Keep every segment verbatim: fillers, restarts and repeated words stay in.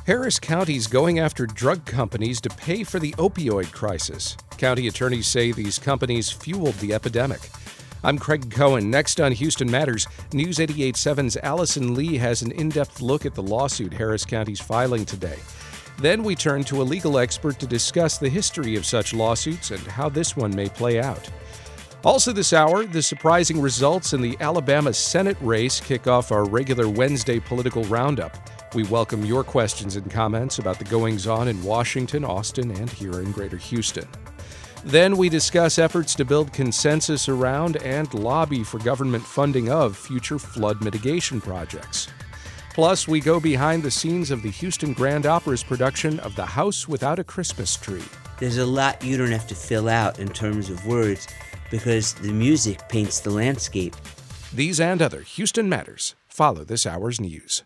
Harris County's going after drug companies to pay for the opioid crisis. County attorneys say these companies fueled the epidemic. I'm Craig Cohen. Next on Houston Matters, News eighty-eight point seven's Allison Lee has an in-depth look at the lawsuit Harris County's filing today. Then we turn to a legal expert to discuss the history of such lawsuits and how this one may play out. Also this hour, the surprising results in the Alabama Senate race kick off our regular Wednesday political roundup. We welcome your questions and comments about the goings-on in Washington, Austin, and here in Greater Houston. Then we discuss efforts to build consensus around and lobby for government funding of future flood mitigation projects. Plus, we go behind the scenes of the Houston Grand Opera's production of The House Without a Christmas Tree. There's a lot you don't have to fill out in terms of words because the music paints the landscape. These and other Houston Matters follow this hour's news.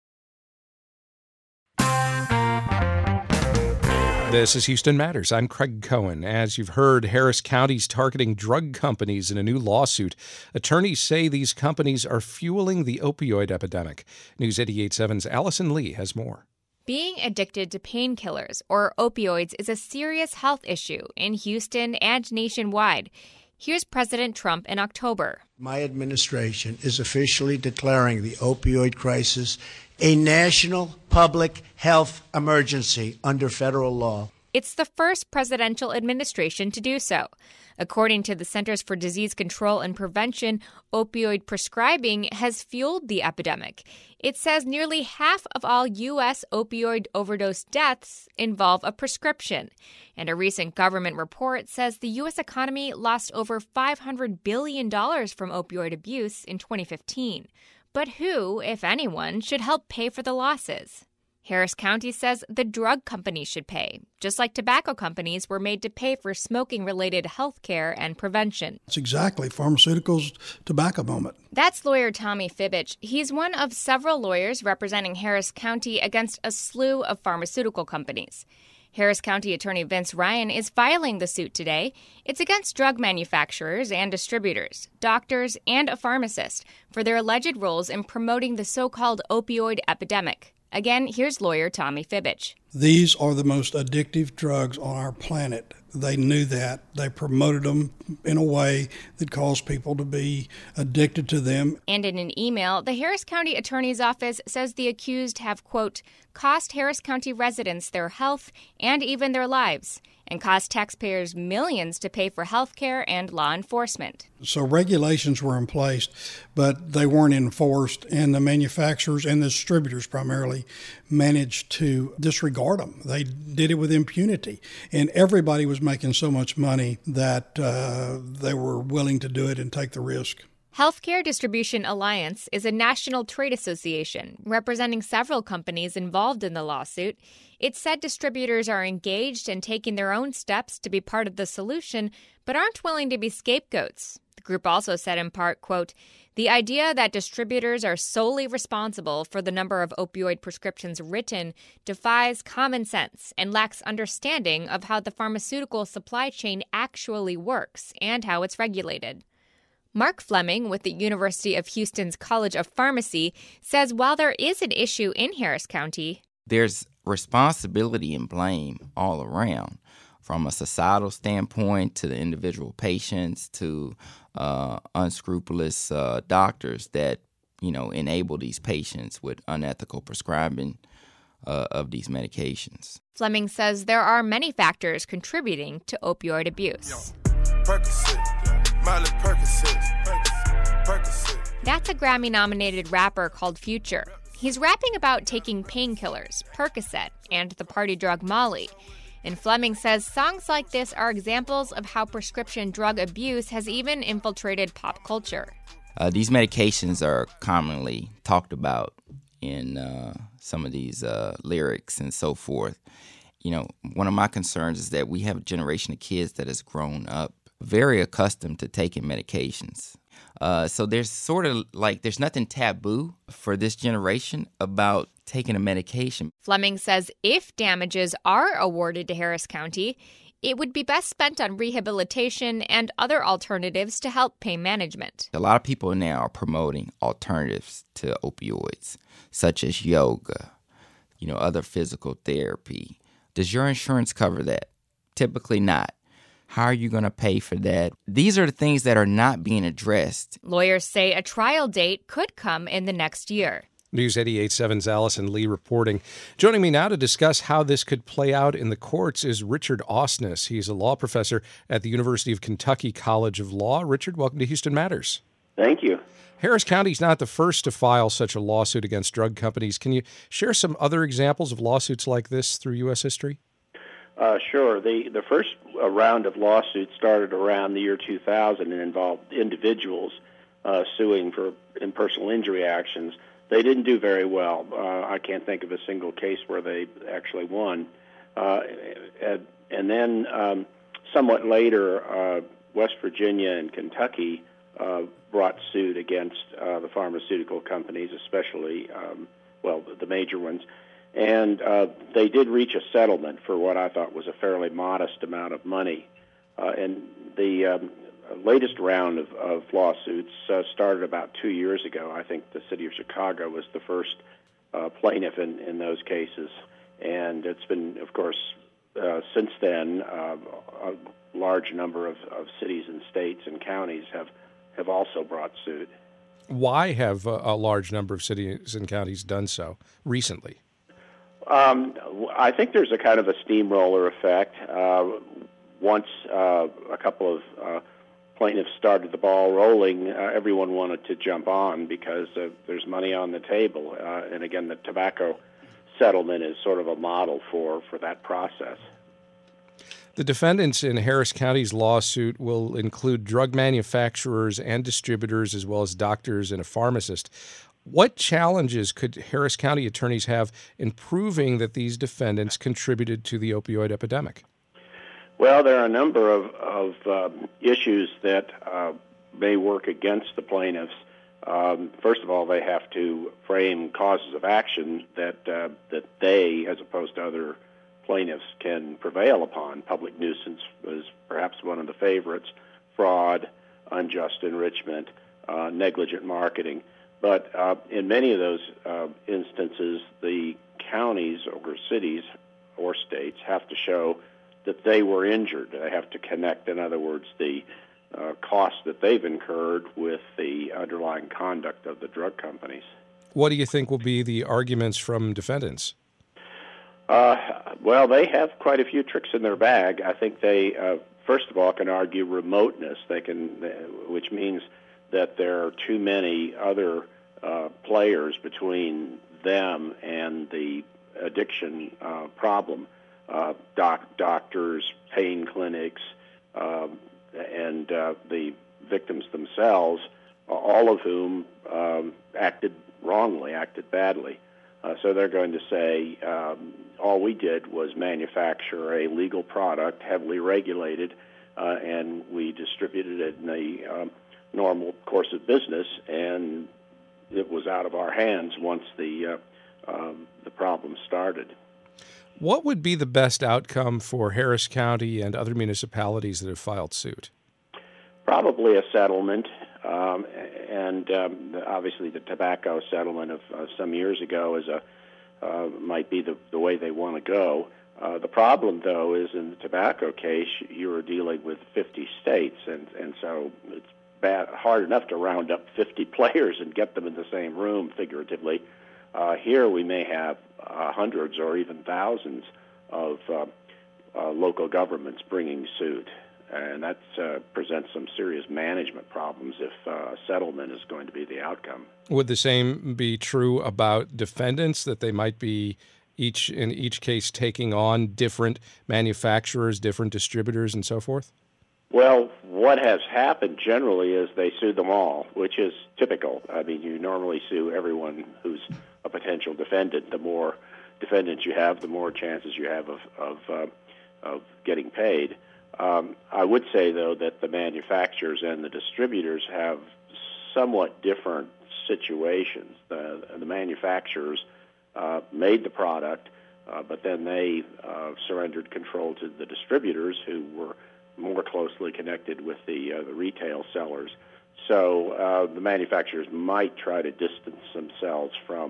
This is Houston Matters. I'm Craig Cohen. As you've heard, Harris County's targeting drug companies in a new lawsuit. Attorneys say these companies are fueling the opioid epidemic. News eighty-eight point seven's Allison Lee has more. Being addicted to painkillers or opioids is a serious health issue in Houston and nationwide. Here's President Trump in October. My administration is officially declaring the opioid crisis a national public health emergency under federal law. It's the first presidential administration to do so. According to the Centers for Disease Control and Prevention, opioid prescribing has fueled the epidemic. It says nearly half of all U S opioid overdose deaths involve a prescription. And a recent government report says the U S economy lost over five hundred billion dollars from opioid abuse in twenty fifteen. But who, if anyone, should help pay for the losses? Harris County says the drug companies should pay, just like tobacco companies were made to pay for smoking-related health care and prevention. It's exactly pharmaceuticals, tobacco moment. That's lawyer Tommy Fibich. He's one of several lawyers representing Harris County against a slew of pharmaceutical companies. Harris County Attorney Vince Ryan is filing the suit today. It's against drug manufacturers and distributors, doctors, and a pharmacist for their alleged roles in promoting the so-called opioid epidemic. Again, here's lawyer Tommy Fibich. These are the most addictive drugs on our planet. They knew that. They promoted them in a way that caused people to be addicted to them. And in an email, the Harris County Attorney's Office says the accused have, quote, cost Harris County residents their health and even their lives, and cost taxpayers millions to pay for health care and law enforcement. So regulations were in place, but they weren't enforced, and the manufacturers and the distributors primarily managed to disregard them. They did it with impunity, and everybody was making so much money that uh, they were willing to do it and take the risk. Healthcare Distribution Alliance is a national trade association representing several companies involved in the lawsuit. It said distributors are engaged and taking their own steps to be part of the solution, but aren't willing to be scapegoats. The group also said in part, quote, the idea that distributors are solely responsible for the number of opioid prescriptions written defies common sense and lacks understanding of how the pharmaceutical supply chain actually works and how it's regulated. Mark Fleming with the University of Houston's College of Pharmacy says while there is an issue in Harris County, there's responsibility and blame all around, from a societal standpoint to the individual patients to uh, unscrupulous uh, doctors that, you know, enable these patients with unethical prescribing uh, of these medications. Fleming says there are many factors contributing to opioid abuse. That's a Grammy-nominated rapper called Future. He's rapping about taking painkillers, Percocet, and the party drug Molly. And Fleming says songs like this are examples of how prescription drug abuse has even infiltrated pop culture. Uh, these medications are commonly talked about in uh, some of these uh, lyrics and so forth. You know, one of my concerns is that we have a generation of kids that has grown up very accustomed to taking medications. Uh, so there's sort of like there's nothing taboo for this generation about taking a medication. Fleming says if damages are awarded to Harris County, it would be best spent on rehabilitation and other alternatives to help pain management. A lot of people now are promoting alternatives to opioids, such as yoga, you know, other physical therapy. Does your insurance cover that? Typically not. How are you going to pay for that? These are the things that are not being addressed. Lawyers say a trial date could come in the next year. News eighty-eight point seven's Allison Lee reporting. Joining me now to discuss how this could play out in the courts is Richard Osnes. He's a law professor at the University of Kentucky College of Law. Richard, welcome to Houston Matters. Thank you. Harris County is not the first to file such a lawsuit against drug companies. Can you share some other examples of lawsuits like this through U S history? Uh, sure. The, the first uh, round of lawsuits started around the year two thousand and involved individuals uh, suing for in personal injury actions. They didn't do very well. Uh, I can't think of a single case where they actually won. Uh, and, and then um, somewhat later, uh, West Virginia and Kentucky uh, brought suit against uh, the pharmaceutical companies, especially, um, well, the major ones. And uh, they did reach a settlement for what I thought was a fairly modest amount of money. Uh, and the um, latest round of, of lawsuits uh, started about two years ago. I think the city of Chicago was the first uh, plaintiff in, in those cases. And it's been, of course, uh, since then, uh, a large number of, of cities and states and counties have, have also brought suit. Why have a, a large number of cities and counties done so recently? Um, I think there's a kind of a steamroller effect. Uh, once uh, a couple of uh, plaintiffs started the ball rolling, uh, everyone wanted to jump on because uh, there's money on the table. Uh, and again, the tobacco settlement is sort of a model for, for that process. The defendants in Harris County's lawsuit will include drug manufacturers and distributors, as well as doctors and a pharmacist. What challenges could Harris County attorneys have in proving that these defendants contributed to the opioid epidemic? Well, there are a number of, of um, issues that uh, may work against the plaintiffs. Um, first of all, they have to frame causes of action that uh, that they, as opposed to other plaintiffs, can prevail upon. Public nuisance was perhaps one of the favorites, fraud, unjust enrichment, uh, negligent marketing. But uh, in many of those uh, instances, the counties or cities or states have to show that they were injured. They have to connect, in other words, the uh, costs that they've incurred with the underlying conduct of the drug companies. What do you think will be the arguments from defendants? Uh, well, they have quite a few tricks in their bag. I think they, uh, first of all, can argue remoteness. They can, which means that there are too many other uh, players between them and the addiction uh, problem. Uh, doc, doctors, pain clinics, um, and uh, the victims themselves, all of whom um, acted wrongly, acted badly. Uh, so they're going to say, um, all we did was manufacture a legal product, heavily regulated, uh, and we distributed it in the um, normal course of business, and it was out of our hands once the uh, um, the problem started. What would be the best outcome for Harris County and other municipalities that have filed suit? Probably a settlement, um, and um, obviously the tobacco settlement of uh, some years ago is a uh, might be the, the way they want to go. Uh, the problem, though, is in the tobacco case, you are dealing with fifty states, and, and so it's bad, hard enough to round up fifty players and get them in the same room, figuratively. Uh, here we may have uh, hundreds or even thousands of uh, uh, local governments bringing suit, and that uh, presents some serious management problems if uh, a settlement is going to be the outcome. Would the same be true about defendants, that they might be each in each case taking on different manufacturers, different distributors, and so forth? Well, what has happened generally is they sue them all, which is typical. I mean, you normally sue everyone who's a potential defendant. The more defendants you have, the more chances you have of of, uh, of getting paid. Um, I would say, though, that the manufacturers and the distributors have somewhat different situations. The, the manufacturers uh, made the product, uh, but then they uh, surrendered control to the distributors, who were more closely connected with the, uh, the retail sellers. So uh, the manufacturers might try to distance themselves from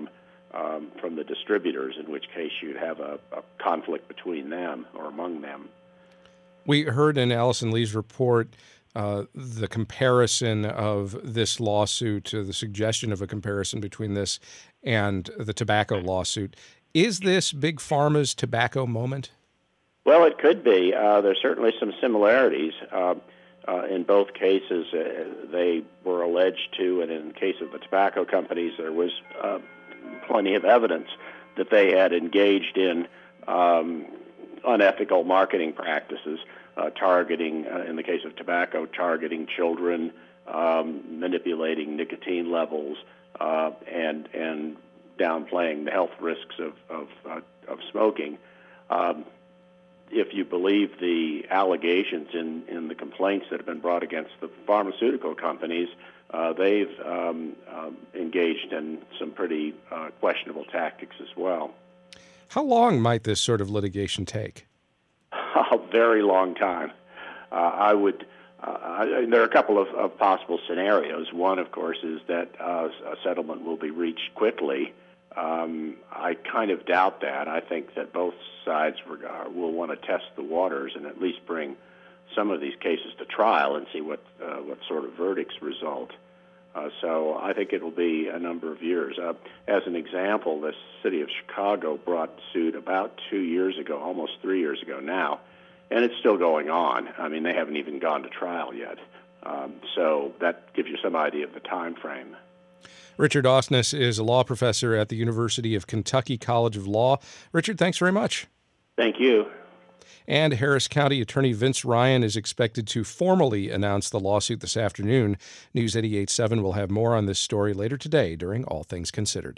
um, from the distributors, in which case you'd have a, a conflict between them or among them. We heard in Allison Lee's report uh, the comparison of this lawsuit, uh, the suggestion of a comparison between this and the tobacco lawsuit. Is this Big Pharma's tobacco moment? Well, it could be. Uh, there's certainly some similarities. Uh, uh, in both cases, uh, they were alleged to, and in the case of the tobacco companies, there was uh, plenty of evidence that they had engaged in um, unethical marketing practices, uh, targeting, uh, in the case of tobacco, targeting children, um, manipulating nicotine levels, uh, and and downplaying the health risks of of, uh, of smoking. Um, if you believe the allegations in, in the complaints that have been brought against the pharmaceutical companies, uh, they've um, um, engaged in some pretty uh, questionable tactics as well. How long might this sort of litigation take? A very long time. Uh, I would. Uh, I, there are a couple of, of possible scenarios. One, of course, is that uh, a settlement will be reached quickly. Um, I kind of doubt that. I think that both sides uh, will want to test the waters and at least bring some of these cases to trial and see what uh, what sort of verdicts result. Uh, so I think it will be a number of years. Uh, as an example, the city of Chicago brought suit about two years ago, almost three years ago now, and it's still going on. I mean, they haven't even gone to trial yet. Um, so that gives you some idea of the time frame. Richard Osnes is a law professor at the University of Kentucky College of Law. Richard, thanks very much. Thank you. And Harris County Attorney Vince Ryan is expected to formally announce the lawsuit this afternoon. News eighty-eight point seven will have more on this story later today during All Things Considered.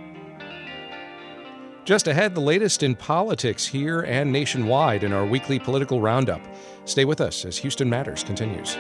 Just ahead, the latest in politics here and nationwide in our weekly political roundup. Stay with us as Houston Matters continues.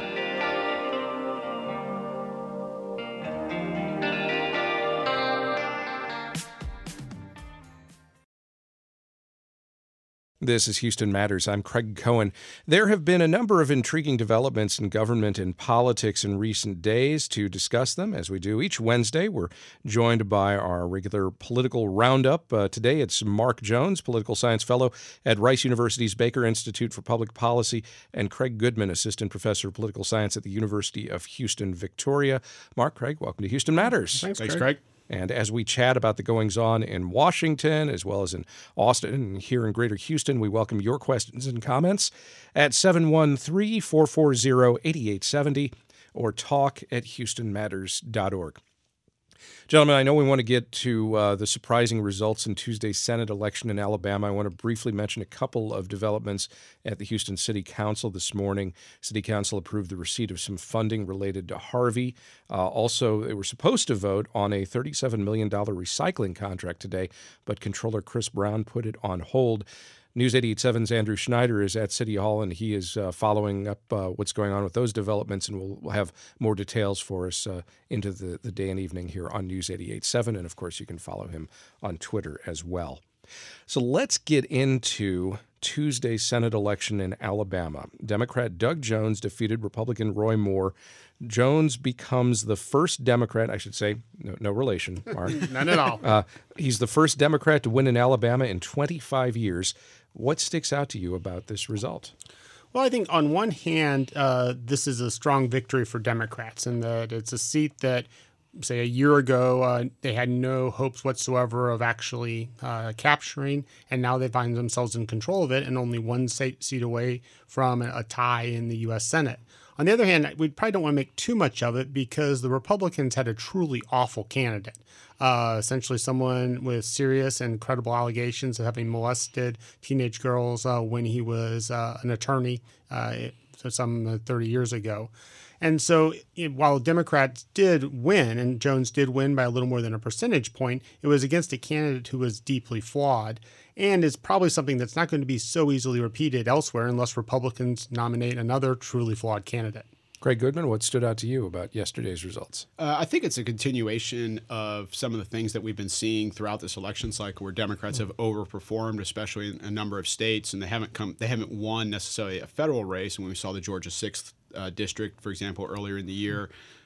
This is Houston Matters. I'm Craig Cohen. There have been a number of intriguing developments in government and politics in recent days. To discuss them, as we do each Wednesday, we're joined by our regular political roundup. Uh, today it's Mark Jones, political science fellow at Rice University's Baker Institute for Public Policy, and Craig Goodman, assistant professor of political science at the University of Houston, Victoria. Mark, Craig, welcome to Houston Matters. Thanks, Thanks Craig. Craig. And as we chat about the goings-on in Washington, as well as in Austin and here in Greater Houston, we welcome your questions and comments at seven one three, four four zero, eight eight seven zero or talk at houston matters dot org. Gentlemen, I know we want to get to uh, the surprising results in Tuesday's Senate election in Alabama. I want to briefly mention a couple of developments at the Houston City Council this morning. City Council approved the receipt of some funding related to Harvey. Uh, also, they were supposed to vote on a thirty-seven million dollars recycling contract today, but Comptroller Chris Brown put it on hold. News eighty-eight point seven's Andrew Schneider is at City Hall, and he is uh, following up uh, what's going on with those developments, and we'll, we'll have more details for us uh, into the, the day and evening here on News eighty-eight point seven, and of course you can follow him on Twitter as well. So let's get into Tuesday's Senate election in Alabama. Democrat Doug Jones defeated Republican Roy Moore. Jones becomes the first Democrat, I should say, no, no relation, Mark. None at all. Uh, he's the first Democrat to win in Alabama in twenty-five years. What sticks out to you about this result? Well, I think on one hand, uh, this is a strong victory for Democrats in that it's a seat that, say, a year ago, uh, they had no hopes whatsoever of actually uh, capturing, and now they find themselves in control of it and only one seat away from a tie in the U S Senate. On the other hand, we probably don't want to make too much of it because the Republicans had a truly awful candidate, uh, essentially someone with serious and credible allegations of having molested teenage girls uh, when he was uh, an attorney uh, some thirty years ago. And so while Democrats did win, and Jones did win by a little more than a percentage point, it was against a candidate who was deeply flawed and is probably something that's not going to be so easily repeated elsewhere unless Republicans nominate another truly flawed candidate. Craig Goodman, what stood out to you about yesterday's results? Uh, I think it's a continuation of some of the things that we've been seeing throughout this election cycle, where Democrats have overperformed, especially in a number of states, and they haven't come, they haven't won necessarily a federal race. And when we saw the Georgia sixth uh, district, for example, earlier in the year,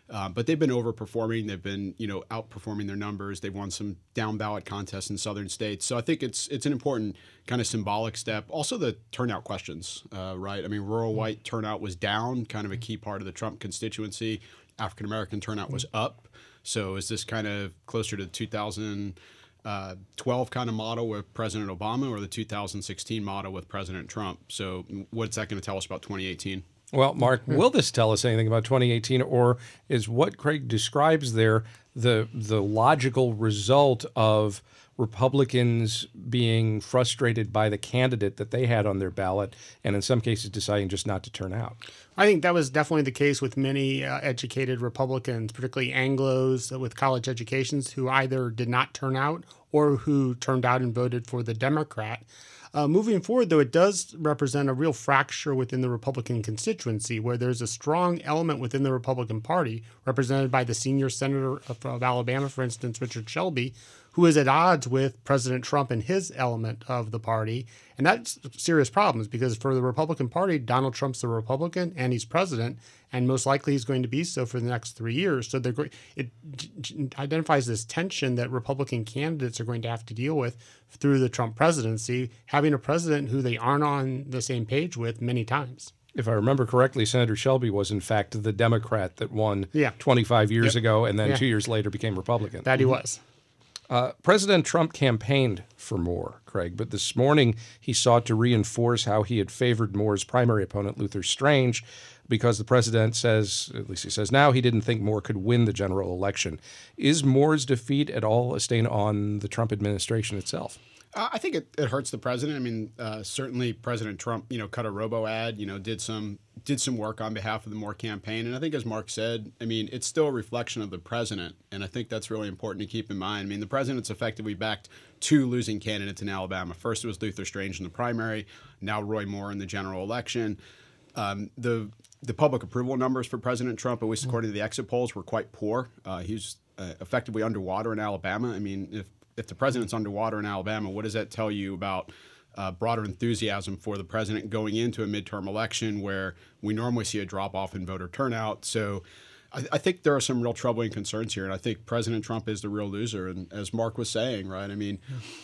Uh, but they've been overperforming. They've been, you know, outperforming their numbers. They've won some down ballot contests in southern states. So I think it's it's an important kind of symbolic step. Also, the turnout questions, uh, right? I mean, rural white turnout was down, kind of a key part of the Trump constituency. African American turnout was up. So is this kind of closer to the two thousand twelve kind of model with President Obama, or the two thousand sixteen model with President Trump? So what's that going to tell us about twenty eighteen? Well, Mark, will this tell us anything about twenty eighteen, or is what Craig describes there the the logical result of Republicans being frustrated by the candidate that they had on their ballot, and in some cases deciding just not to turn out? I think that was definitely the case with many uh, educated Republicans, particularly Anglos with college educations, who either did not turn out or who turned out and voted for the Democrat. Uh, moving forward, though, it does represent a real fracture within the Republican constituency, where there's a strong element within the Republican Party, represented by the senior senator of, of Alabama, for instance, Richard Shelby, who is at odds with President Trump and his element of the party. And that's serious problems, because for the Republican Party, Donald Trump's a Republican and he's president, and most likely he's going to be so for the next three years. So they're, it identifies this tension that Republican candidates are going to have to deal with through the Trump presidency, having a president who they aren't on the same page with many times. If I remember correctly, Senator Shelby was, in fact, the Democrat that won yeah. twenty-five years yep. ago, and then yeah. two years later became Republican. That he was. Uh, President Trump campaigned for Moore, Craig, but this morning he sought to reinforce how he had favored Moore's primary opponent, Luther Strange, because the president says, at least he says now, he didn't think Moore could win the general election. Is Moore's defeat at all a stain on the Trump administration itself? Uh, I think it, it hurts the president. I mean, uh, certainly President Trump, you know, cut a robo ad, you know, did some did some work on behalf of the Moore campaign. And I think, as Mark said, I mean, it's still a reflection of the president. And I think that's really important to keep in mind. I mean, the president's effectively backed two losing candidates in Alabama. First, it was Luther Strange in the primary. Now Roy Moore in the general election. Um, the the public approval numbers for President Trump, at least according to the exit polls, were quite poor. Uh, he was uh, effectively underwater in Alabama. I mean, if If the president's underwater in Alabama, what does that tell you about uh, broader enthusiasm for the president going into a midterm election where we normally see a drop-off in voter turnout? So I, I think there are some real troubling concerns here, and I think President Trump is the real loser. And as Mark was saying, right, I mean,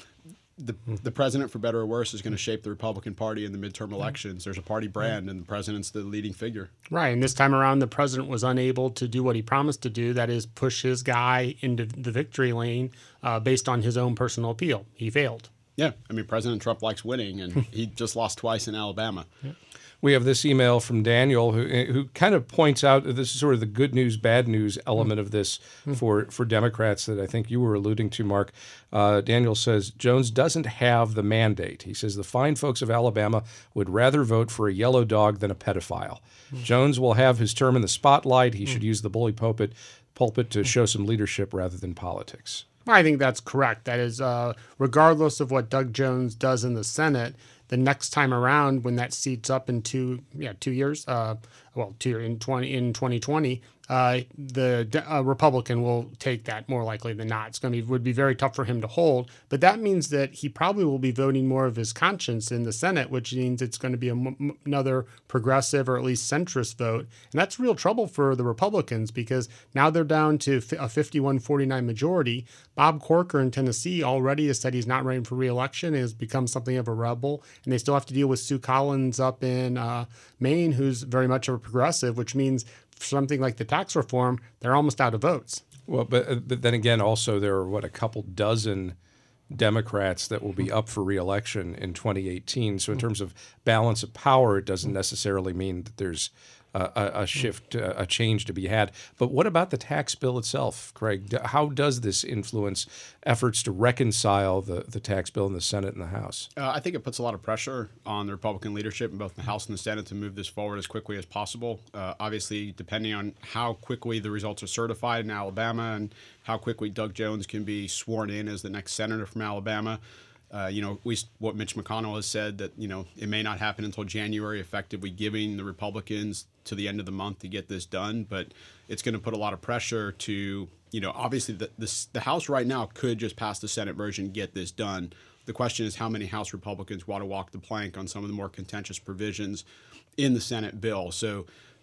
the, the president, for better or worse, is going to shape the Republican Party in the midterm elections. There's a party brand, and the president's the leading figure. Right, and this time around, the president was unable to do what he promised to do, that is push his guy into the victory lane uh, based on his own personal appeal. He failed. Yeah, I mean, President Trump likes winning, and he just lost twice in Alabama. Yeah. We have this email from Daniel who who kind of points out that this is sort of the good news, bad news element of this for, for Democrats that I think you were alluding to, Mark. Uh, Daniel says, Jones doesn't have the mandate. He says the fine folks of Alabama would rather vote for a yellow dog than a pedophile. Mm. Jones will have his term in the spotlight. He mm. should use the bully pulpit, pulpit to show some leadership rather than politics. I think that's correct. That is, uh, regardless of what Doug Jones does in the Senate, the next time around, when that seat's up in two, yeah, two years, uh, well, two in twenty in twenty twenty, uh, the uh, Republican will take that more likely than not. It's going to be would be very tough for him to hold, but that means that he probably will be voting more of his conscience in the Senate, which means it's going to be a m- another progressive or at least centrist vote, and that's real trouble for the Republicans because now they're down to a fifty-one forty-nine majority. Bob Corker in Tennessee already has said he's not running for re-election and has become something of a rebel, and they still have to deal with Sue Collins up in uh, Maine, who's very much of a progressive, which means something like the tax reform, they're almost out of votes. Well, but, but then again, also there are, what, a couple dozen Democrats that will be up for re-election in twenty eighteen. So in terms of balance of power, it doesn't necessarily mean that there's a, a shift, a change to be had. But what about the tax bill itself, Craig? How does this influence efforts to reconcile the, the tax bill in the Senate and the House? Uh, I think it puts a lot of pressure on the Republican leadership in both the House and the Senate to move this forward as quickly as possible. Uh, obviously, depending on how quickly the results are certified in Alabama and how quickly Doug Jones can be sworn in as the next senator from Alabama, Uh, you know, at least what Mitch McConnell has said, that, you know, it may not happen until January, effectively giving the Republicans to the end of the month to get this done. But it's going to put a lot of pressure to, you know, obviously the, the, the House right now could just pass the Senate version, get this done. The question is how many House Republicans want to walk the plank on some of the more contentious provisions in the Senate bill. So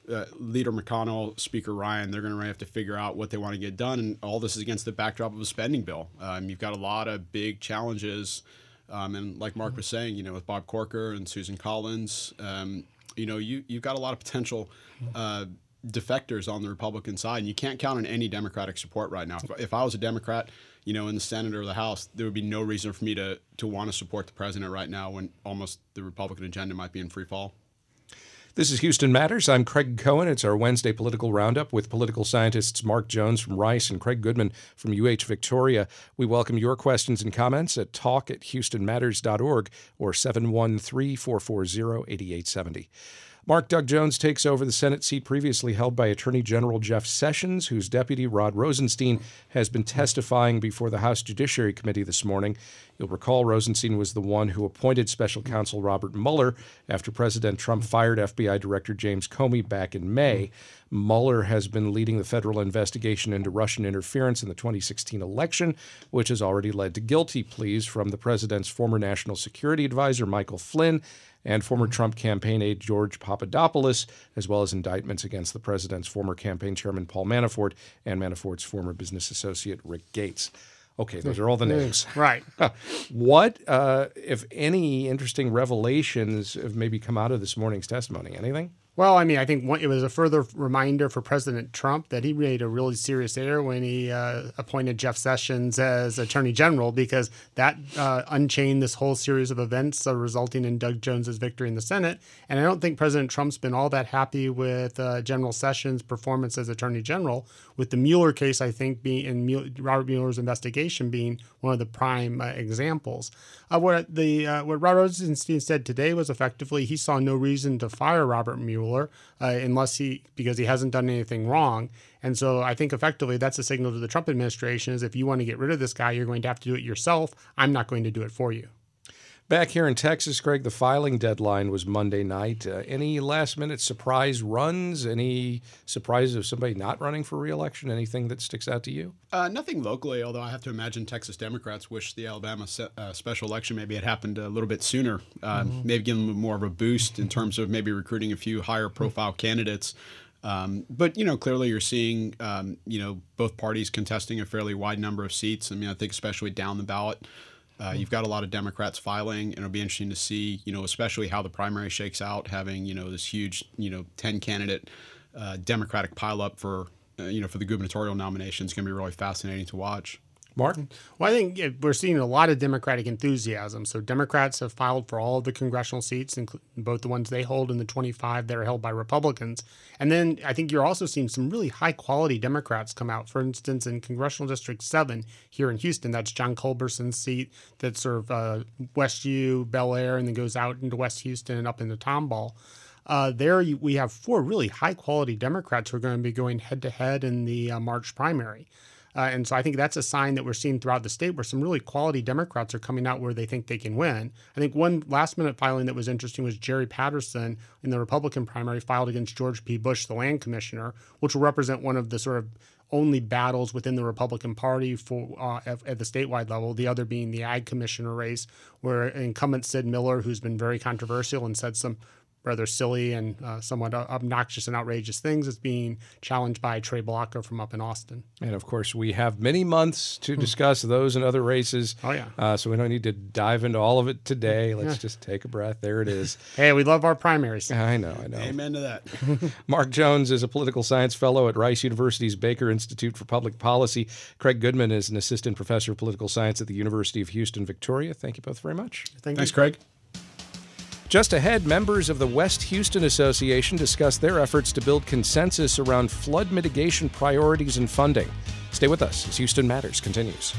uh, Leader McConnell, Speaker Ryan, they're going to really have to figure out what they want to get done. And all this is against the backdrop of a spending bill. Um, you've got a lot of big challenges. Um, and like Mark was saying, you know, with Bob Corker and Susan Collins, um, you know, you, you've got a lot of potential uh, defectors on the Republican side, and you can't count on any Democratic support right now. If, if I was a Democrat, you know, in the Senate or the House, there would be no reason for me to to want to support the president right now when almost the Republican agenda might be in free fall. This is Houston Matters. I'm Craig Cohen. It's our Wednesday political roundup with political scientists Mark Jones from Rice and Craig Goodman from U H Victoria. We welcome your questions and comments at talk at houston matters dot org or seven one three, four four zero, eight eight seven zero. Mark, Doug Jones takes over the Senate seat previously held by Attorney General Jeff Sessions, whose deputy, Rod Rosenstein, has been testifying before the House Judiciary Committee this morning. You'll recall Rosenstein was the one who appointed Special Counsel Robert Mueller after President Trump fired F B I Director James Comey back in May. Mueller has been leading the federal investigation into Russian interference in the twenty sixteen election, which has already led to guilty pleas from the president's former national security advisor, Michael Flynn, and former Trump campaign aide George Papadopoulos, as well as indictments against the president's former campaign chairman Paul Manafort and Manafort's former business associate Rick Gates. Okay, those are all the names. Right. What, uh, if any, interesting revelations have maybe come out of this morning's testimony? Anything? Well, I mean, I think one, it was a further reminder for President Trump that he made a really serious error when he uh, appointed Jeff Sessions as Attorney General, because that uh, unchained this whole series of events uh, resulting in Doug Jones's victory in the Senate. And I don't think President Trump's been all that happy with uh, General Sessions' performance as Attorney General, with the Mueller case, I think, being in Mueller, Robert Mueller's investigation being one of the prime uh, examples. Uh, what the uh, what Rod Rosenstein said today was effectively he saw no reason to fire Robert Mueller uh, unless he because he hasn't done anything wrong. And so I think effectively that's a signal to the Trump administration is if you want to get rid of this guy, you're going to have to do it yourself. I'm not going to do it for you. Back here in Texas, Greg, the filing deadline was Monday night. Uh, any last-minute surprise runs? Any surprises of somebody not running for re-election? Anything that sticks out to you? Uh, nothing locally, although I have to imagine Texas Democrats wish the Alabama se- uh, special election maybe had happened a little bit sooner, uh, mm-hmm. maybe give them more of a boost in terms of maybe recruiting a few higher-profile candidates. Um, but, you know, clearly you're seeing, um, you know, both parties contesting a fairly wide number of seats. I mean, I think especially down the ballot. Uh, you've got a lot of Democrats filing, and it'll be interesting to see, you know, especially how the primary shakes out, having, you know, this huge, you know, ten candidate uh, Democratic pileup for, uh, you know, for the gubernatorial nomination is going to be really fascinating to watch. Martin? Well, I think we're seeing a lot of Democratic enthusiasm. So Democrats have filed for all of the congressional seats, including both the ones they hold and the twenty-five that are held by Republicans. And then I think you're also seeing some really high-quality Democrats come out. For instance, in Congressional District seven here in Houston, that's John Culberson's seat that's sort of uh, Westview, Bel Air, and then goes out into West Houston and up into Tomball. Uh, there you, we have four really high-quality Democrats who are going to be going head-to-head in the uh, March primary. Uh, and so I think that's a sign that we're seeing throughout the state where some really quality Democrats are coming out where they think they can win. I think one last-minute filing that was interesting was Jerry Patterson in the Republican primary filed against George P. Bush, the land commissioner, which will represent one of the sort of only battles within the Republican Party for uh, at, at the statewide level, the other being the ag commissioner race, where incumbent Sid Miller, who's been very controversial and said some rather silly and uh, somewhat obnoxious and outrageous things, is being challenged by Trey Blocker from up in Austin. And, of course, we have many months to discuss those and other races. Oh, yeah. Uh, so we don't need to dive into all of it today. Let's yeah. just take a breath. There it is. Hey, we love our primaries. I know, I know. Amen to that. Mark Jones is a political science fellow at Rice University's Baker Institute for Public Policy. Craig Goodman is an assistant professor of political science at the University of Houston, Victoria. Thank you both very much. Thank Thanks, you. Craig. Just ahead, members of the West Houston Association discuss their efforts to build consensus around flood mitigation priorities and funding. Stay with us as Houston Matters continues.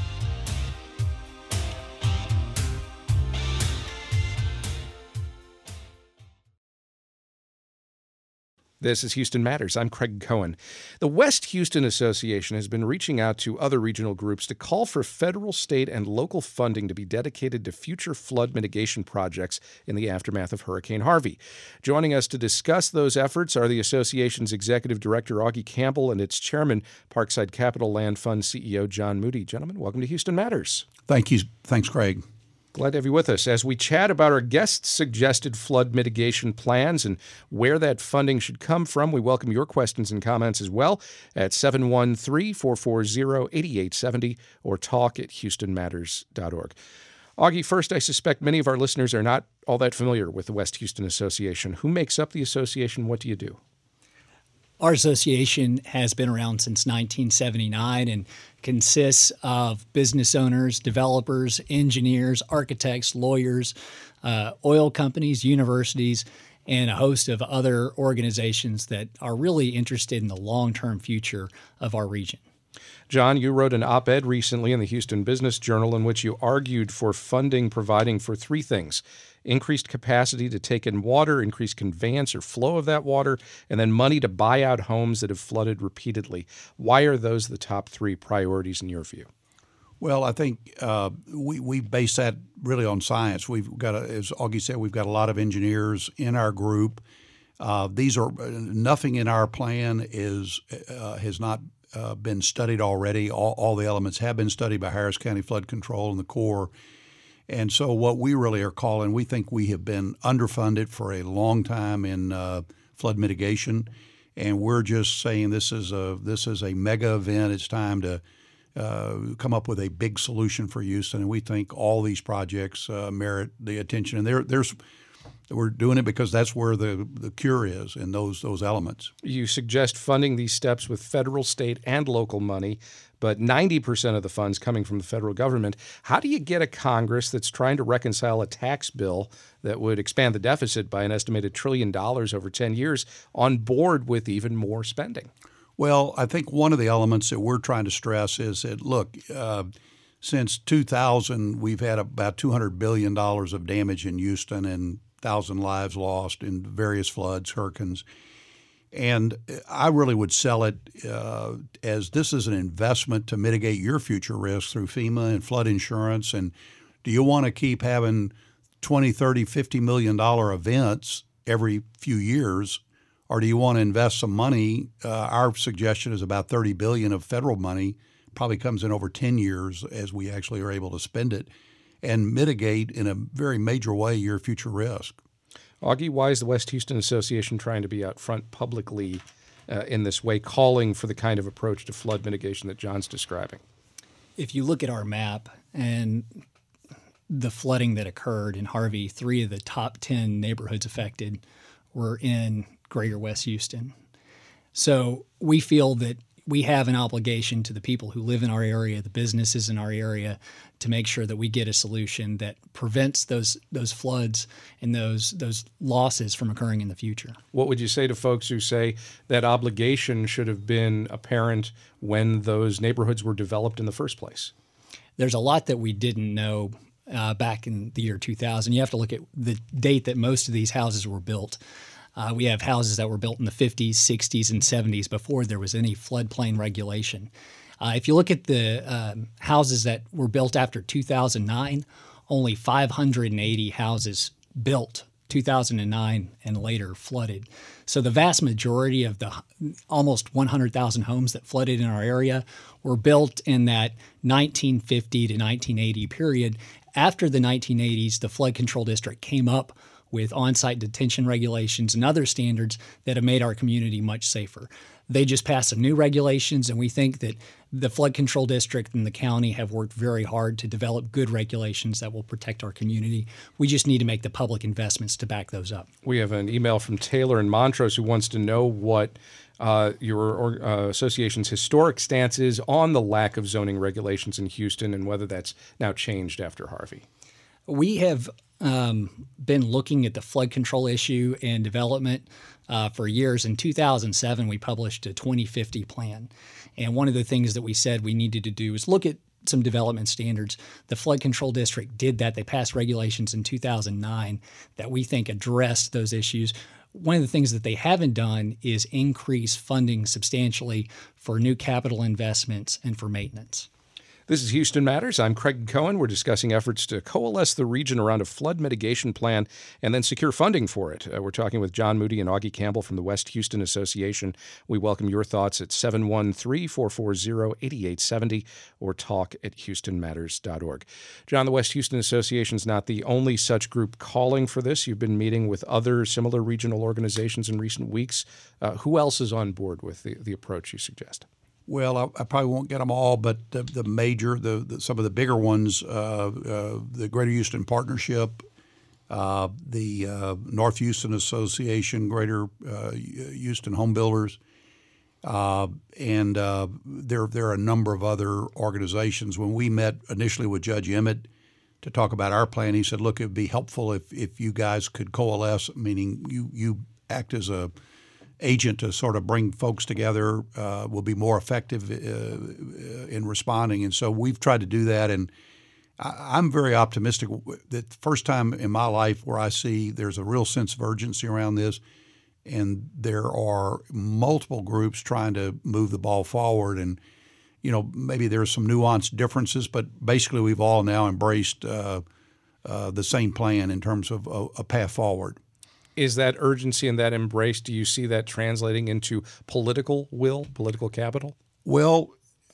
This is Houston Matters. I'm Craig Cohen. The West Houston Association has been reaching out to other regional groups to call for federal, state, and local funding to be dedicated to future flood mitigation projects in the aftermath of Hurricane Harvey. Joining us to discuss those efforts are the association's executive director, Augie Campbell, and its chairman, Parkside Capital Land Fund C E O John Moody. Gentlemen, welcome to Houston Matters. Thank you. Thanks, Craig. Glad to have you with us as we chat about our guests' suggested flood mitigation plans and where that funding should come from. We welcome your questions and comments as well at seven one three, four four zero, eight eight seven zero or talk at houston matters dot org. Augie, first, I suspect many of our listeners are not all that familiar with the West Houston Association. Who makes up the association? What do you do? Our association has been around since nineteen seventy-nine and consists of business owners, developers, engineers, architects, lawyers, uh, oil companies, universities, and a host of other organizations that are really interested in the long-term future of our region. John, you wrote an op-ed recently in the Houston Business Journal in which you argued for funding providing for three things: increased capacity to take in water, increased conveyance or flow of that water, and then money to buy out homes that have flooded repeatedly. Why are those the top three priorities in your view? Well, I think uh, we, we base that really on science. We've got, a, as Augie said, we've got a lot of engineers in our group. Uh, these are nothing in our plan is uh, has not uh, been studied already. All, all the elements have been studied by Harris County Flood Control and the Corps. And so what we really are calling, we think we have been underfunded for a long time in uh, flood mitigation, and we're just saying this is a this is a mega event. It's time to uh, come up with a big solution for Houston, and we think all these projects uh, merit the attention. And there, there's we're doing it because that's where the, the cure is in those those elements. You suggest funding these steps with federal, state, and local money, but ninety percent of the funds coming from the federal government. How do you get a Congress that's trying to reconcile a tax bill that would expand the deficit by an estimated trillion dollars over ten years on board with even more spending? Well, I think one of the elements that we're trying to stress is that, look, uh, since two thousand, we've had about two hundred billion dollars of damage in Houston and one thousand lives lost in various floods, hurricanes. And I really would sell it uh, as this is an investment to mitigate your future risks through FEMA and flood insurance. And do you want to keep having twenty, thirty, fifty million dollar events every few years, or do you want to invest some money? Uh, our suggestion is about thirty billion dollars of federal money, probably comes in over ten years as we actually are able to spend it and mitigate in a very major way your future risk. Augie, why is the West Houston Association trying to be out front publicly uh, in this way, calling for the kind of approach to flood mitigation that John's describing? If you look at our map and the flooding that occurred in Harvey, three of the top ten neighborhoods affected were in Greater West Houston. So we feel that we have an obligation to the people who live in our area, the businesses in our area, to make sure that we get a solution that prevents those those floods and those those losses from occurring in the future. What would you say to folks who say that obligation should have been apparent when those neighborhoods were developed in the first place? There's a lot that we didn't know uh, back in the year two thousand. You have to look at the date that most of these houses were built. Uh, we have houses that were built in the fifties, sixties, and seventies before there was any floodplain regulation. Uh, if you look at the um, houses that were built after two thousand nine, only five hundred eighty houses built two thousand nine and later flooded. So the vast majority of the almost one hundred thousand homes that flooded in our area were built in that nineteen fifty to nineteen eighty period. After the nineteen eighties, the Flood Control District came up with on-site detention regulations and other standards that have made our community much safer. They just passed some new regulations, and we think that the Flood Control District and the county have worked very hard to develop good regulations that will protect our community. We just need to make the public investments to back those up. We have an email from Taylor in Montrose who wants to know what uh, your uh, association's historic stance is on the lack of zoning regulations in Houston and whether that's now changed after Harvey. We have um, been looking at the flood control issue and development uh, for years. In two thousand seven, we published a twenty fifty plan. And one of the things that we said we needed to do is look at some development standards. The Flood Control District did that. They passed regulations in two thousand nine that we think addressed those issues. One of the things that they haven't done is increase funding substantially for new capital investments and for maintenance. This is Houston Matters. I'm Craig Cohen. We're discussing efforts to coalesce the region around a flood mitigation plan and then secure funding for it. Uh, we're talking with John Moody and Augie Campbell from the West Houston Association. We welcome your thoughts at seven one three, four four zero, eight eight seven zero or talk at houston matters dot org. John, the West Houston Association is not the only such group calling for this. You've been meeting with other similar regional organizations in recent weeks. Uh, who else is on board with the, the approach you suggest? Well, I, I probably won't get them all, but the, the major, the, the some of the bigger ones, uh, uh, the Greater Houston Partnership, uh, the uh, North Houston Association, Greater uh, Houston Home Builders, uh, and uh, there there are a number of other organizations. When we met initially with Judge Emmett to talk about our plan, he said, "Look, it would be helpful if if you guys could coalesce, meaning you you act as a agent to sort of bring folks together, uh, will be more effective uh, in responding." And so we've tried to do that. And I, I'm very optimistic that the first time in my life where I see there's a real sense of urgency around this, and there are multiple groups trying to move the ball forward. And, you know, maybe there's some nuanced differences, but basically we've all now embraced uh, uh, the same plan in terms of a, a path forward. Is that urgency and that embrace, do you see that translating into political will, political capital? Well,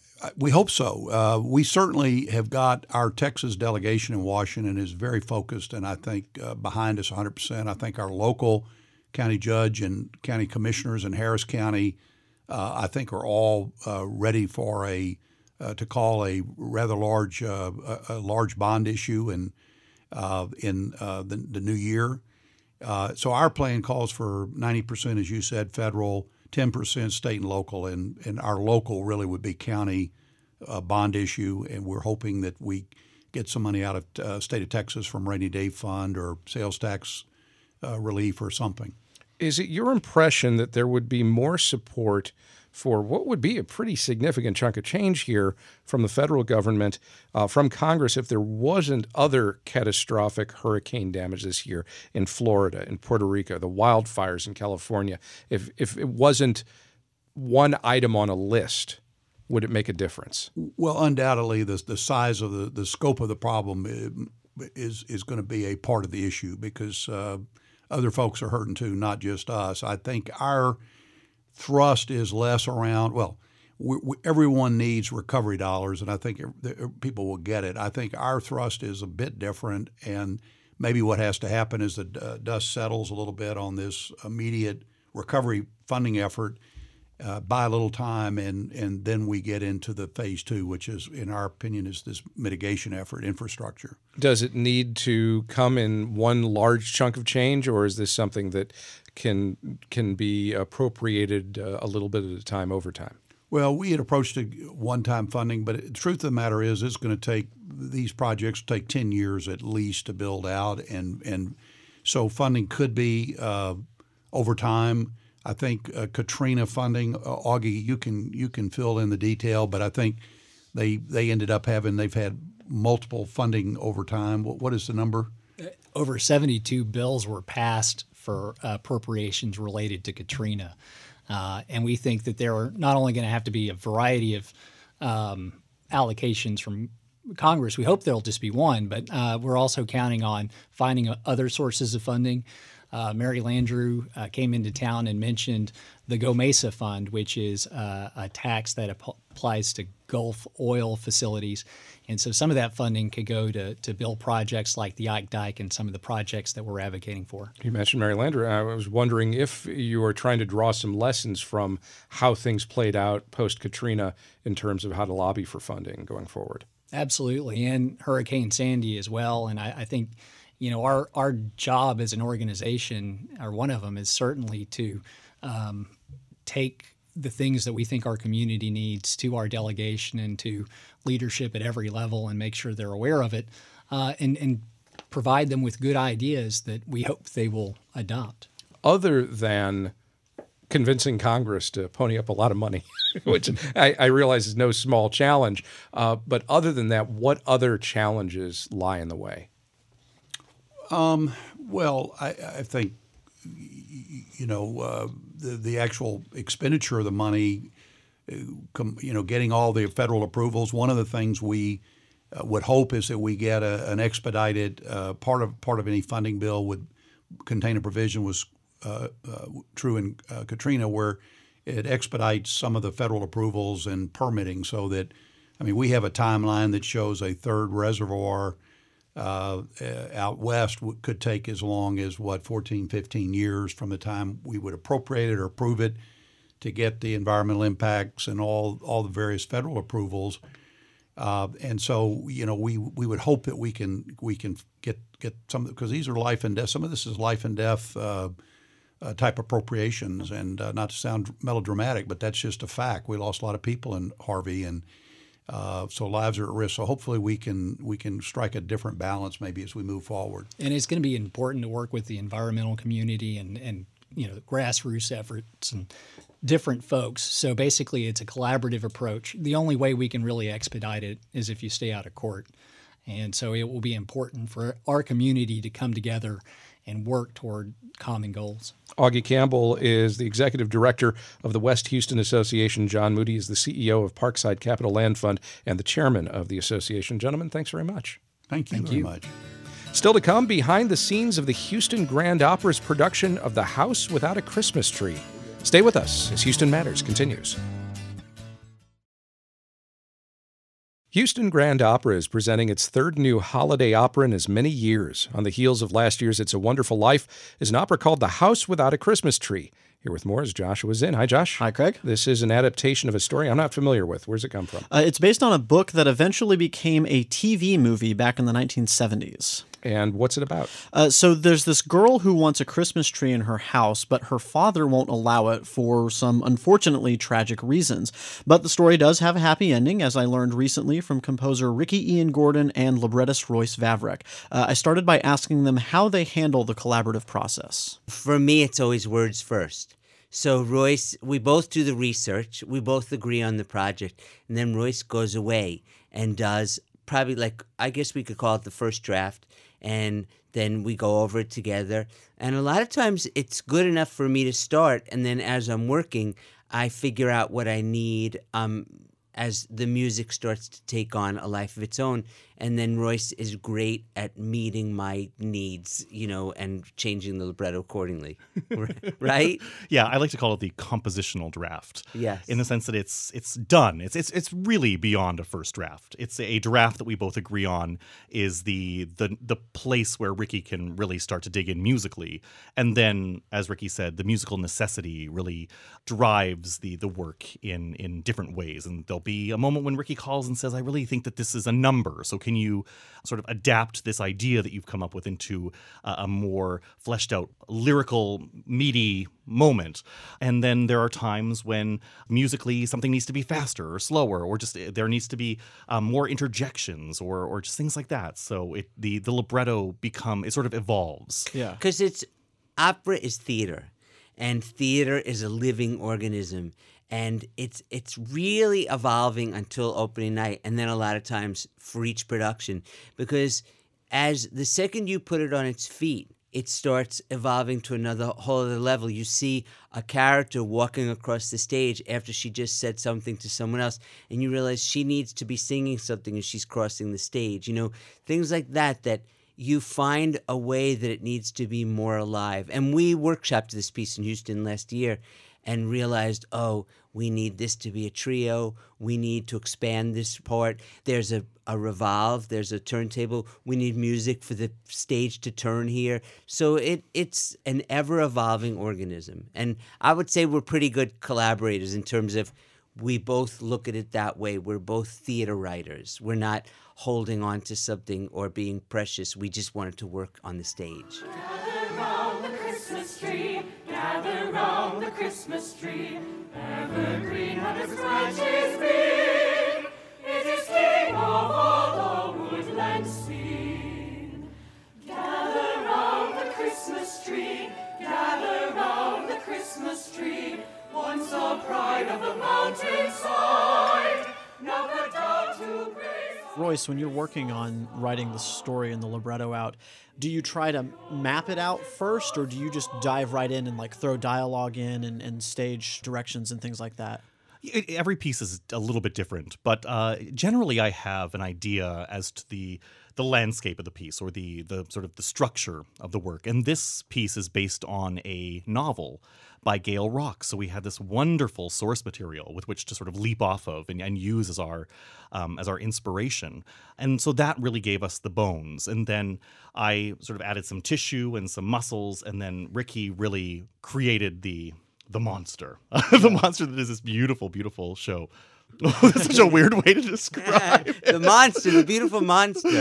we hope so. Uh, we certainly have got our Texas delegation in Washington is very focused, and I think uh, behind us one hundred percent. I think our local county judge and county commissioners in Harris County, uh, I think, are all uh, ready for a uh, to call a rather large uh, a, a large bond issue in uh, in uh, the, the new year. Uh, so our plan calls for ninety percent, as you said, federal, ten percent state and local, and, and our local really would be county uh, bond issue, and we're hoping that we get some money out of uh, state of Texas from rainy day fund or sales tax uh, relief or something. Is it your impression that there would be more support for what would be a pretty significant chunk of change here from the federal government, uh, from Congress, if there wasn't other catastrophic hurricane damage this year in Florida, in Puerto Rico, the wildfires in California? If if it wasn't one item on a list, would it make a difference? Well, undoubtedly, the the size of the, the scope of the problem is is going to be a part of the issue because uh, other folks are hurting too, not just us. I think our thrust is less around, well, we, we, everyone needs recovery dollars, and I think people will get it. I think our thrust is a bit different, and maybe what has to happen is the uh, dust settles a little bit on this immediate recovery funding effort, uh, buy a little time, and, and then we get into the phase two, which is, in our opinion, is this mitigation effort, infrastructure. Does it need to come in one large chunk of change, or is this something that can can be appropriated uh, a little bit at a time over time? Well, we had approached it one-time funding, but the truth of the matter is it's going to take, these projects take ten years at least to build out, and, and so funding could be uh, over time. I think uh, Katrina funding, uh, Augie, you can you can fill in the detail, but I think they they ended up having, they've had multiple funding over time. What, what is the number? Over seventy-two bills were passed for uh, appropriations related to Katrina. Uh, and we think that there are not only going to have to be a variety of um, allocations from Congress, we hope there'll just be one, but uh, we're also counting on finding other sources of funding. Uh, Mary Landrieu uh, came into town and mentioned the Go Mesa Fund, which is uh, a tax that ap- applies to Gulf oil facilities. And so some of that funding could go to, to build projects like the Ike Dike and some of the projects that we're advocating for. You mentioned Mary Landrieu. I was wondering if you are trying to draw some lessons from how things played out post-Katrina in terms of how to lobby for funding going forward. Absolutely, and Hurricane Sandy as well. And I, I think, you know, our, our job as an organization, or one of them, is certainly to um, take the things that we think our community needs to our delegation and to leadership at every level and make sure they're aware of it, uh, and, and provide them with good ideas that we hope they will adopt. Other than convincing Congress to pony up a lot of money, which I, I realize is no small challenge, uh, but other than that, what other challenges lie in the way? Um, well, I, I think, you know, uh, the, the actual expenditure of the money you know, getting all the federal approvals. One of the things we uh, would hope is that we get a, an expedited uh, part of part of any funding bill would contain a provision was uh, uh, true in uh, Katrina where it expedites some of the federal approvals and permitting so that, I mean, we have a timeline that shows a third reservoir uh, out west could take as long as, what, fourteen, fifteen years from the time we would appropriate it or approve it to get the environmental impacts and all all the various federal approvals. Uh, and so, you know, we we would hope that we can we can get get some, because these are life and death. Some of this is life and death uh, uh, type appropriations, and uh, not to sound melodramatic, but that's just a fact. We lost a lot of people in Harvey, and uh, so lives are at risk. So hopefully we can we can strike a different balance maybe as we move forward. And it's going to be important to work with the environmental community and and you know grassroots efforts and different folks. So basically it's a collaborative approach. The only way we can really expedite it is if you stay out of court. And so it will be important for our community to come together and work toward common goals. Augie Campbell is the executive director of the West Houston Association. John Moody is the C E O of Parkside Capital Land Fund and the chairman of the association. Gentlemen, thanks very much. Thank you Thank very you. much. Still to come, behind the scenes of the Houston Grand Opera's production of The House Without a Christmas Tree. Stay with us as Houston Matters continues. Houston Grand Opera is presenting its third new holiday opera in as many years. On the heels of last year's It's a Wonderful Life is an opera called The House Without a Christmas Tree. Here with more is Joshua Zinn. Hi, Josh. Hi, Craig. This is an adaptation of a story I'm not familiar with. Where's it come from? Uh, it's based on a book that eventually became a T V movie back in the nineteen seventies. And what's it about? Uh, so there's this girl who wants a Christmas tree in her house, but her father won't allow it for some unfortunately tragic reasons. But the story does have a happy ending, as I learned recently from composer Ricky Ian Gordon and librettist Royce Vavrek. Uh, I started by asking them how they handle the collaborative process. For me, it's always words first. So Royce, we both do the research, we both agree on the project, and then Royce goes away and does probably like, I guess we could call it the first draft, and then we go over it together. And a lot of times it's good enough for me to start, and then as I'm working, I figure out what I need um, as the music starts to take on a life of its own. And then Royce is great at meeting my needs, you know, and changing the libretto accordingly, right? Yeah, I like to call it the compositional draft. Yes. In the sense that it's it's done. It's it's it's really beyond a first draft. It's a draft that we both agree on is the the the place where Ricky can really start to dig in musically. And then, as Ricky said, the musical necessity really drives the the work in in different ways. And there'll be a moment when Ricky calls and says, I really think that this is a number. So can you sort of adapt this idea that you've come up with into a, a more fleshed out, lyrical, meaty moment? And then there are times when musically something needs to be faster or slower, or just there needs to be um, more interjections or or just things like that. So it the the libretto become it sort of evolves. Yeah, because it's opera is theater, and theater is a living organism. And it's it's really evolving until opening night, and then a lot of times for each production, because as the second you put it on its feet, it starts evolving to another whole other level. You see a character walking across the stage after she just said something to someone else, and you realize she needs to be singing something as she's crossing the stage. You know, things like that, that you find a way that it needs to be more alive. And we workshopped this piece in Houston last year, and realized, oh, we need this to be a trio. We need to expand this part. There's a, a revolve. There's a turntable. We need music for the stage to turn here. So it it's an ever-evolving organism. And I would say we're pretty good collaborators in terms of we both look at it that way. We're both theater writers. We're not holding on to something or being precious. We just wanted to work on the stage. Gather round the Christmas tree. Gather round the Christmas tree, evergreen and its branches green. It is king of all the woodland scene. Gather round the Christmas tree, gather round the Christmas tree, once a pride of the mountainside, now cut down to grace. Royce, when you're working on writing the story and the libretto out, do you try to map it out first, or do you just dive right in and like throw dialogue in and, and stage directions and things like that? It, every piece is a little bit different, but uh, generally I have an idea as to the the landscape of the piece or the the sort of the structure of the work. And this piece is based on a novel by Gail Rock. So we had this wonderful source material with which to sort of leap off of and, and use as our um, as our inspiration. And so that really gave us the bones. And then I sort of added some tissue and some muscles, and then Ricky really created the the monster. the monster that is this beautiful, beautiful show. That's such a weird way to describe it. The monster, the beautiful monster.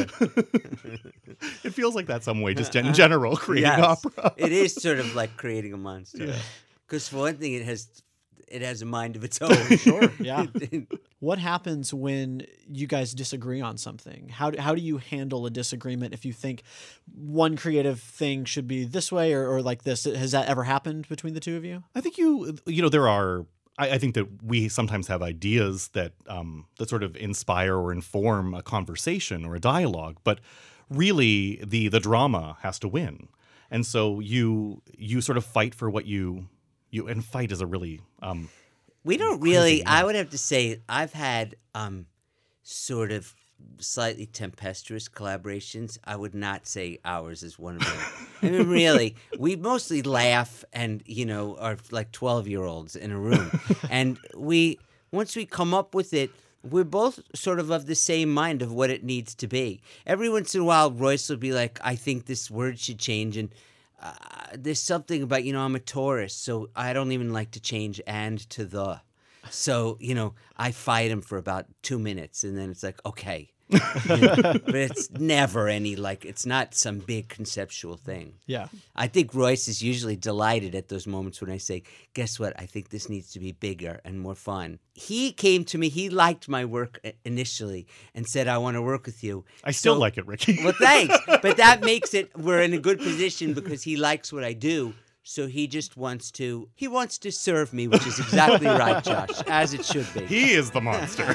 It feels like that some way, just in general, creating Yes. opera. It is sort of like creating a monster. Because for one thing, it has it has a mind of its own. Sure, yeah. What happens when you guys disagree on something? How do, how do you handle a disagreement if you think one creative thing should be this way or, or like this? Has that ever happened between the two of you? I think you, you know, there are. I, I think that we sometimes have ideas that um, that sort of inspire or inform a conversation or a dialogue, but really the the drama has to win, and so you you sort of fight for what you you and fight is a really. Um, We don't really, I would have to say, I've had um, sort of slightly tempestuous collaborations. I would not say ours is one of them. I mean, really, we mostly laugh and, you know, are like twelve-year-olds in a room. And we, once we come up with it, we're both sort of of the same mind of what it needs to be. Every once in a while, Royce will be like, I think this word should change, and Uh, there's something about, you know, I'm a tourist, so I don't even like to change and to the. So, you know, I fight him for about two minutes, and then it's like, okay. You know, but it's never any, like, it's not some big conceptual thing. Yeah. I think Royce is usually delighted at those moments when I say, guess what? I think this needs to be bigger and more fun. He came to me, he liked my work initially and said, I want to work with you. I still So- like it, Ricky. Well, thanks. But that makes it, we're in a good position because he likes what I do. So he just wants to, he wants to serve me, which is exactly right, Josh, as it should be. He is the monster.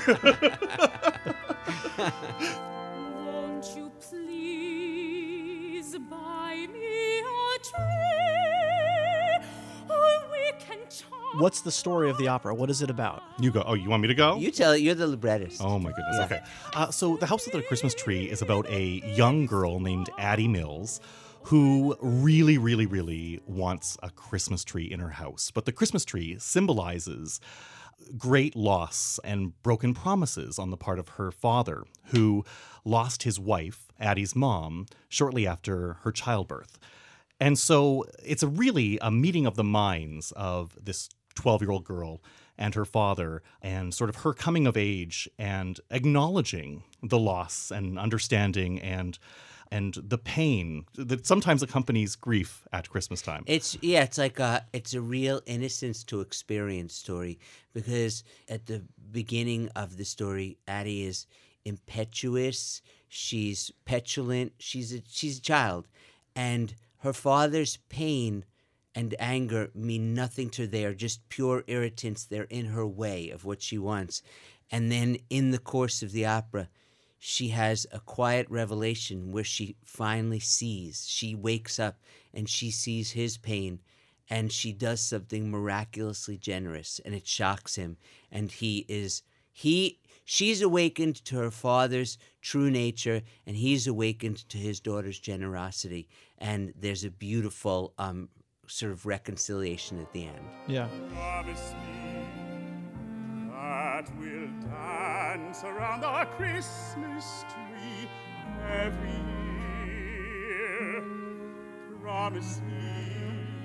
Won't you please buy me a tree? Or we can talk. What's the story of the opera? What is it about? You go. Oh, you want me to go? You tell it, you're the librettist. Oh my goodness. Yeah. Okay. Uh, so The House Under the Christmas Tree is about a young girl named Addie Mills who really, really, really wants a Christmas tree in her house. But the Christmas tree symbolizes great loss and broken promises on the part of her father, who lost his wife, Addie's mom, shortly after her childbirth. And so it's a really a meeting of the minds of this twelve-year-old girl and her father, and sort of her coming of age and acknowledging the loss and understanding and and the pain that sometimes accompanies grief at Christmas time. It's yeah, it's like a it's a real innocence to experience story, because at the beginning of the story, Addie is impetuous, she's petulant, she's a she's a child, and her father's pain and anger mean nothing to her. They are just pure irritants. They're in her way of what she wants. And then in the course of the opera, she has a quiet revelation where she finally sees. She wakes up and she sees his pain, and she does something miraculously generous, and it shocks him. And he is, he, she's awakened to her father's true nature, and he's awakened to his daughter's generosity. And there's a beautiful um, sort of reconciliation at the end. Yeah. Promise me that we'll dance around our Christmas tree every year. Promise me,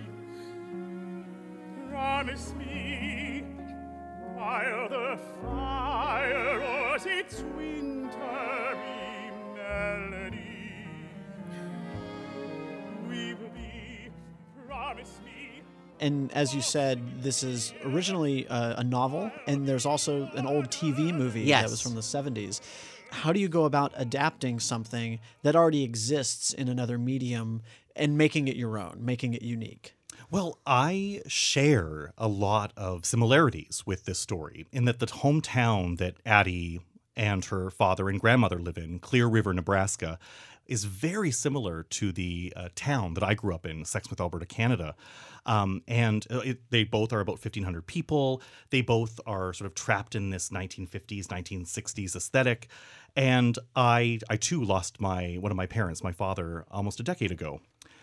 promise me, while the fire roars its wintry melody, we will be, promise me. And as you said, this is originally a, a novel, and there's also an old T V movie Yes. that was from the seventies. How do you go about adapting something that already exists in another medium and making it your own, making it unique? Well, I share a lot of similarities with this story in that the hometown that Addie and her father and grandmother live in, Clear River, Nebraska, is very similar to the uh, town that I grew up in, Sexsmith, Alberta, Canada. Um, and it, they both are about fifteen hundred people. They both are sort of trapped in this nineteen fifties, nineteen sixties aesthetic. And I, I too lost my one of my parents, my father, almost a decade ago.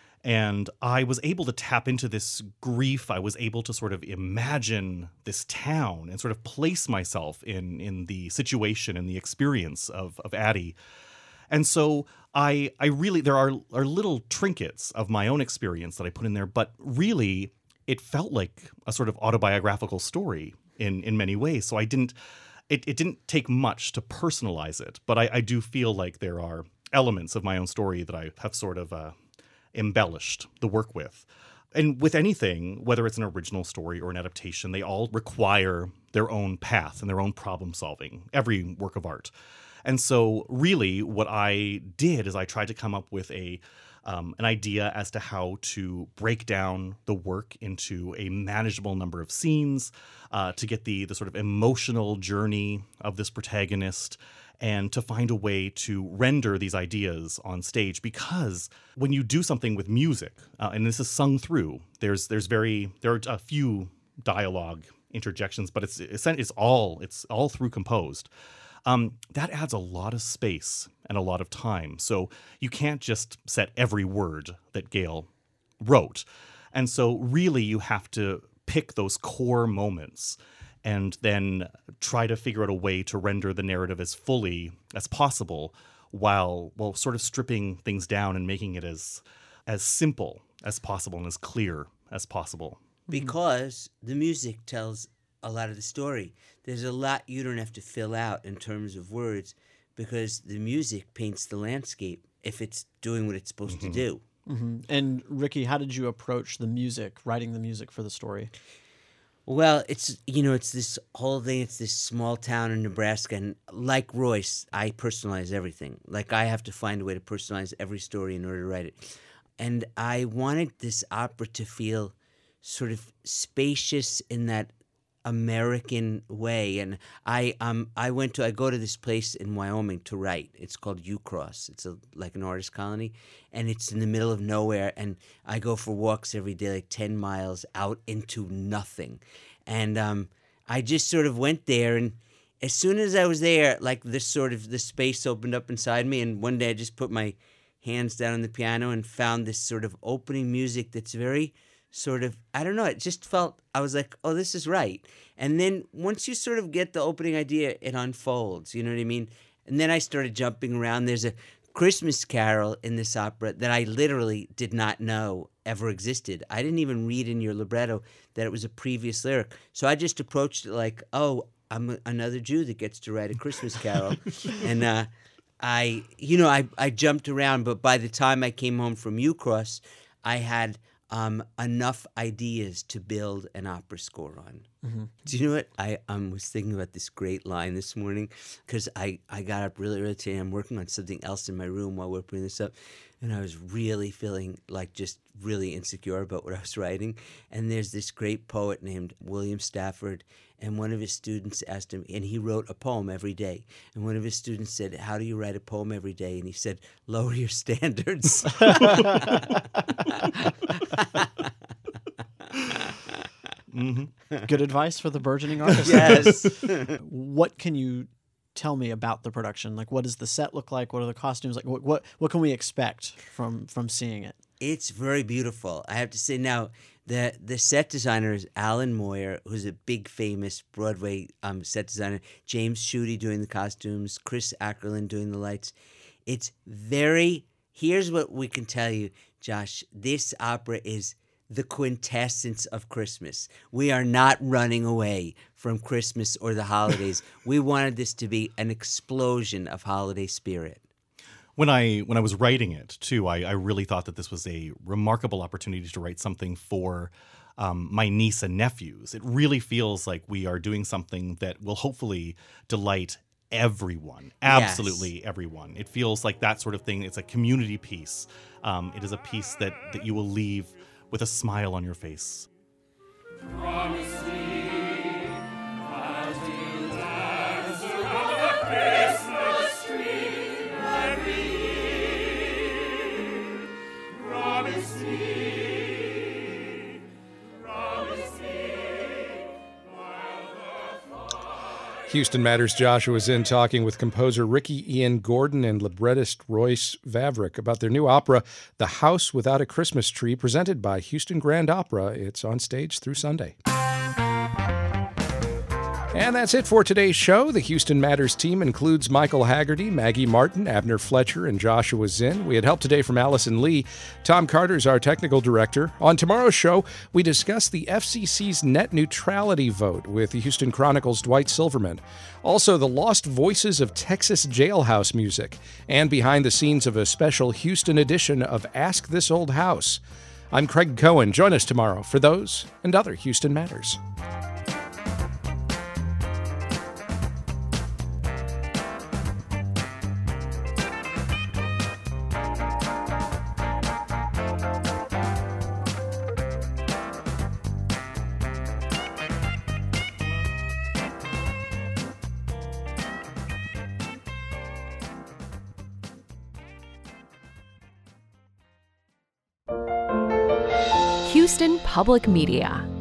And I was able to tap into this grief. I was able to sort of imagine this town and sort of place myself in in the situation and the experience of, of Addie. And so I I really, there are, are little trinkets of my own experience that I put in there, but really it felt like a sort of autobiographical story in, in many ways. So I didn't, it, it didn't take much to personalize it, but I, I do feel like there are elements of my own story that I have sort of uh, embellished the work with. And with anything, whether it's an original story or an adaptation, they all require their own path and their own problem solving, every work of art. And so really what I did is I tried to come up with a um, an idea as to how to break down the work into a manageable number of scenes, uh, to get the the sort of emotional journey of this protagonist, and to find a way to render these ideas on stage. Because when you do something with music, uh, and this is sung through, there's there's very there are a few dialogue interjections, but it's it's, it's all it's all through composed. Um, that adds a lot of space and a lot of time. So you can't just set every word that Gail wrote. And so really you have to pick those core moments and then try to figure out a way to render the narrative as fully as possible while while sort of stripping things down and making it as as simple as possible and as clear as possible. Because the music tells a lot of the story. There's a lot you don't have to fill out in terms of words because the music paints the landscape if it's doing what it's supposed Mm-hmm. to do. Mm-hmm. And Ricky, how did you approach the music, writing the music for the story? Well, it's, you know, it's this whole thing. It's this small town in Nebraska. And like Royce, I personalize everything. Like I have to find a way to personalize every story in order to write it. And I wanted this opera to feel sort of spacious in that American way. And I um I went to I go to this place in Wyoming to write. It's called Ucross. It's a like an artist colony, and it's in the middle of nowhere. And I go for walks every day, like ten miles out into nothing. And um I just sort of went there, and as soon as I was there, like this sort of the space opened up inside me. And one day I just put my hands down on the piano and found this sort of opening music that's very sort of, I don't know, it just felt, I was like, oh, this is right. And then once you sort of get the opening idea, it unfolds, you know what I mean? And then I started jumping around. There's a Christmas carol in this opera that I literally did not know ever existed. I didn't even read in your libretto that it was a previous lyric. So I just approached it like, oh, I'm a, another Jew that gets to write a Christmas carol. and uh, I, you know, I, I jumped around, but by the time I came home from Ucross, I had Um, enough ideas to build an opera score on. Mm-hmm. Do you know what? I um, was thinking about this great line this morning because I, I got up really early today. I'm working on something else in my room while we're putting this up. And I was really feeling like just really insecure about what I was writing. And there's this great poet named William Stafford. And one of his students asked him, and he wrote a poem every day. And one of his students said, how do you write a poem every day? And he said, lower your standards. Mm-hmm. Good advice for the burgeoning artist. Yes. What can you tell me about the production? Like, what does the set look like? What are the costumes like? What what, what can we expect from from seeing it? It's very beautiful. I have to say now, the the set designer is Alan Moyer, who's a big famous Broadway um, set designer. James Schutte doing the costumes, Chris Ackerlin doing the lights. It's very, here's what we can tell you, Josh. This opera is the quintessence of Christmas. We are not running away from Christmas or the holidays. We wanted this to be an explosion of holiday spirit. When I when I was writing it, too, I, I really thought that this was a remarkable opportunity to write something for um, my niece and nephews. It really feels like we are doing something that will hopefully delight everyone, absolutely yes. everyone. It feels like that sort of thing. It's a community piece. Um, it is a piece that, that you will leave with a smile on your face. Promise me that you'll dance around the Christmas tree every year. me, promise me. Houston Matters Joshua Zinn talking with composer Ricky Ian Gordon and librettist Royce Vavrick about their new opera, The House Without a Christmas Tree, presented by Houston Grand Opera. It's on stage through Sunday. And that's it for today's show. The Houston Matters team includes Michael Haggerty, Maggie Martin, Abner Fletcher, and Joshua Zinn. We had help today from Allison Lee. Tom Carter is our technical director. On tomorrow's show, we discuss the F C C's net neutrality vote with the Houston Chronicle's Dwight Silverman. Also, the lost voices of Texas jailhouse music, and behind the scenes of a special Houston edition of Ask This Old House. I'm Craig Cohen. Join us tomorrow for those and other Houston Matters. Houston Public Media.